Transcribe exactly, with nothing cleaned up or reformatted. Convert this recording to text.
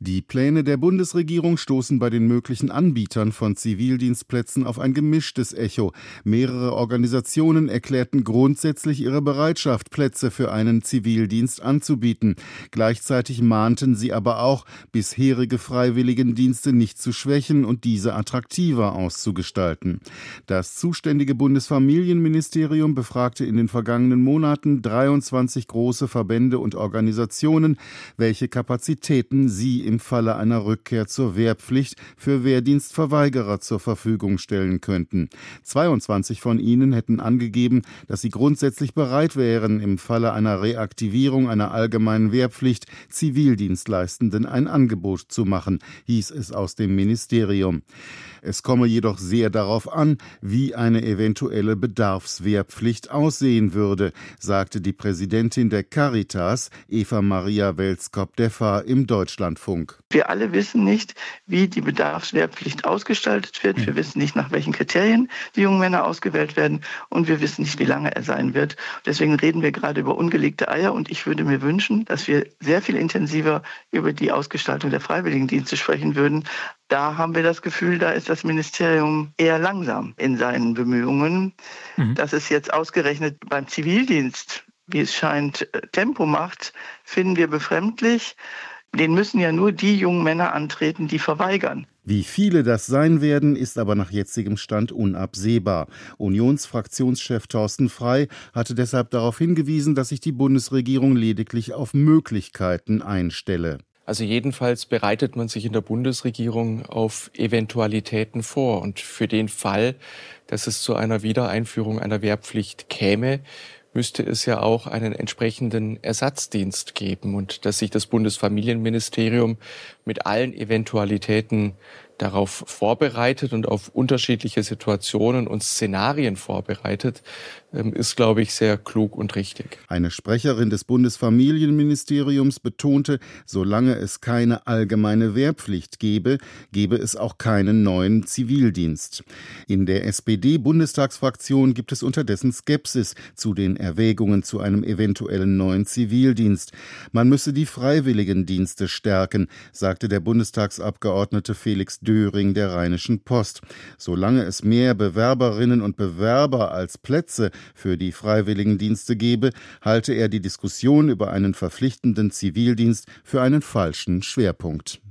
Die Pläne der Bundesregierung stoßen bei den möglichen Anbietern von Zivildienstplätzen auf ein gemischtes Echo. Mehrere Organisationen erklärten grundsätzlich ihre Bereitschaft, Plätze für einen Zivildienst anzubieten. Gleichzeitig mahnten sie aber auch, bisherige Freiwilligendienste nicht zu schwächen und diese attraktiver auszugestalten. Das zuständige Bundesfamilienministerium befragte in den vergangenen Monaten dreiundzwanzig große Verbände und Organisationen, welche Kapazitäten sie im Falle einer Rückkehr zur Wehrpflicht für Wehrdienstverweigerer zur Verfügung stellen könnten. zweiundzwanzig von ihnen hätten angegeben, dass sie grundsätzlich bereit wären, im Falle einer Reaktivierung einer allgemeinen Wehrpflicht Zivildienstleistenden ein Angebot zu machen, hieß es aus dem Ministerium. Es komme jedoch sehr darauf an, wie eine eventuelle Bedarfswehrpflicht aussehen würde, sagte die Präsidentin der Caritas, Eva Maria Welskop-Deffer, im Deutschlandfunk. Wir alle wissen nicht, wie die Bedarfswehrpflicht ausgestaltet wird. Wir wissen nicht, nach welchen Kriterien die jungen Männer ausgewählt werden. Und wir wissen nicht, wie lange er sein wird. Deswegen reden wir gerade über ungelegte Eier. Und ich würde mir wünschen, dass wir sehr viel intensiver über die Ausgestaltung der Freiwilligendienste sprechen würden. Da haben wir das Gefühl, da ist das Ministerium eher langsam in seinen Bemühungen. Mhm. Dass es jetzt ausgerechnet beim Zivildienst, wie es scheint, Tempo macht, finden wir befremdlich. Den müssen ja nur die jungen Männer antreten, die verweigern. Wie viele das sein werden, ist aber nach jetzigem Stand unabsehbar. Unionsfraktionschef Thorsten Frey hatte deshalb darauf hingewiesen, dass sich die Bundesregierung lediglich auf Möglichkeiten einstelle. Also jedenfalls bereitet man sich in der Bundesregierung auf Eventualitäten vor. Und für den Fall, dass es zu einer Wiedereinführung einer Wehrpflicht käme, müsste es ja auch einen entsprechenden Ersatzdienst geben und dass sich das Bundesfamilienministerium mit allen Eventualitäten darauf vorbereitet und auf unterschiedliche Situationen und Szenarien vorbereitet, ist, glaube ich, sehr klug und richtig. Eine Sprecherin des Bundesfamilienministeriums betonte, solange es keine allgemeine Wehrpflicht gebe, gebe es auch keinen neuen Zivildienst. In der S P D-Bundestagsfraktion gibt es unterdessen Skepsis zu den Erwägungen zu einem eventuellen neuen Zivildienst. Man müsse die Freiwilligendienste stärken, sagte der Bundestagsabgeordnete Felix Döring der Rheinischen Post. Solange es mehr Bewerberinnen und Bewerber als Plätze für die Freiwilligendienste gebe, halte er die Diskussion über einen verpflichtenden Zivildienst für einen falschen Schwerpunkt.